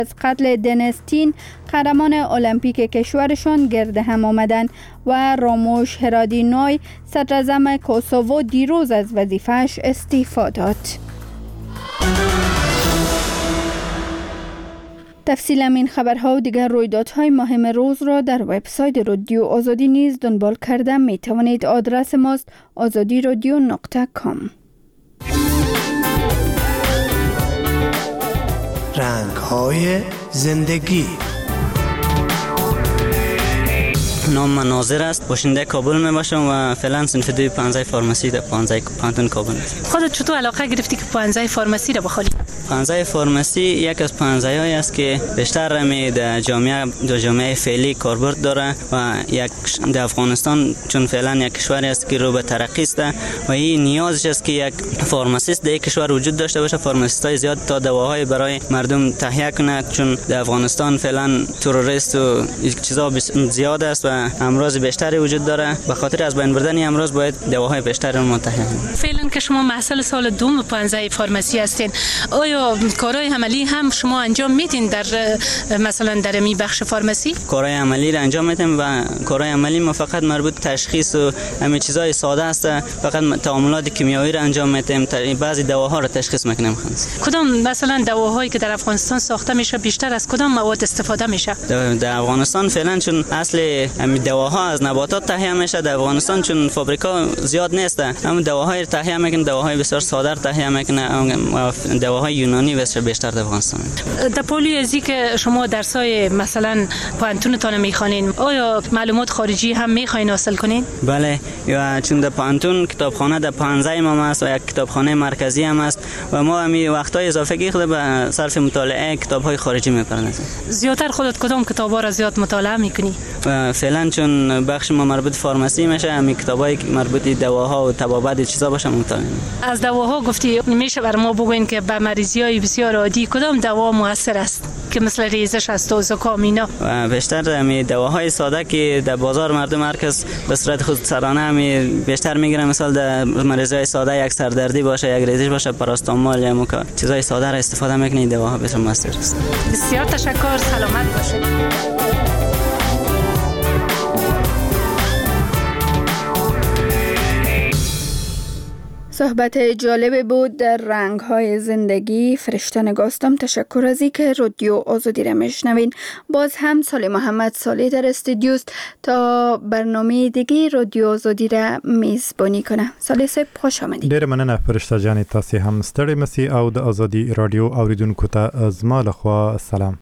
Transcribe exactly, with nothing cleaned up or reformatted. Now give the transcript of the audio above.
از قتل دنستین قهرمان المپیک کشورشان گرد هم آمدند و راموش هرادینوی صدراعظم کوسوو دیروز از وظیفه‌اش استعفا داد. تفصیل این خبرها و دیگر رویدادهای مهم روز را در وبسایت رادیو آزادی نیز دنبال کرده می توانید. آدرس ماست آزادی رادیو نقطه کام. رنگ‌های زندگی. نام من ناظر است، باشنده کابل می باشم و فعلا صنف دوی پانزده فارماسی در پانزده پانتون کابل است. خودت چطور علاقه گرفتی که پانزده فارماسی را بخوانی؟ پانزده فارماسی یک از پانزده هایی است که بیشتر می در جامعه در جامعه فعلی کاربرد داره و یک در افغانستان چون فعلا یک کشوری است که رو به ترقی است و این نیازش است که یک فارماسیست در کشور وجود داشته باشه. فارماسیستای زیاد تا دواهای برای مردم تهیه کنه، چون در افغانستان فعلا تروریست و چیزا زیاد است و امراض بیشتری وجود داره. به خاطر از بین بردن امراض باید دواهای بیشتری رو متحد کنیم. فعلا که شما محصل سال دوم پانزده فارماسی هستین، آیا کارهای عملی هم شما انجام میدین در مثلا در می بخش فارماسی؟ کارهای عملی را انجام میدیم و کارهای عملی ما فقط مربوط تشخیص و همین چیزای ساده است. فقط تعاملات کیمیایی را انجام میدیم، بعضی دواها را تشخیص میکنیم. کدام مثلا دواهایی که در افغانستان ساخته میشه بیشتر از کدام مواد استفاده میشه؟ در افغانستان فعلا چون اصل دواها از نباتات تهیه میشه، در افغانستان چون فابریکا زیاد نیست، هم دواهای تهیه میکنن، دواهای بسیار ساده تهیه میکنن، دواهای یونانی بسیار بیشتر در افغانستان. در پولی ازی که شما درسای مثلا پانتونتون میخوانین، آیا معلومات خارجی هم میخواین حاصل کنین؟ بله، یا چون در پانتون کتابخانه در پانزده ما است و یک کتابخانه مرکزی هم است و ما همین وقتای اضافه خود به صرف مطالعه کتاب‌های خارجی می‌پردازیم. زیاتر خودت کدام کتاب‌ها را زیاد مطالعه می‌کنی؟ فعلا چون بخش ما مربوط فارماسی میشه، همین کتابایی که مربوط دواها و طبابت چیزا باشه مطالعه. از دواها گفتی، میشه بر ما بگوین که به مریضی‌های بسیار عادی کدام دوا مؤثر است که مثل ریزش است و زکام اینا؟ و بیشتر همین دواهای ساده که در بازار مردم مرکز به صورت خودسرانه همین بیشتر میگیرن، مثلا در مریضای ساده یک سردردی باشه، یک ریزش باشه، پاراستامول یا موکا چیزای ساده را استفاده میکنید، دواها بسیار مؤثر است. بسیار تشکر، سلامت باشید. صحبت جالب بود در رنگ‌های زندگی. فرشته نگاستم. تشکر از اینکه رادیو آزادی را میشنوین. باز هم سالی محمد صالح در استودیوست تا برنامه دیگه رادیو آزادی را میزبانی کنه. صالح صاحب خوش آمدید. ډیره مننه فرشته جان، تاسو هم ستړي مسي او د آزادي رادیو اوریدونکو ته زما له خوا سلام.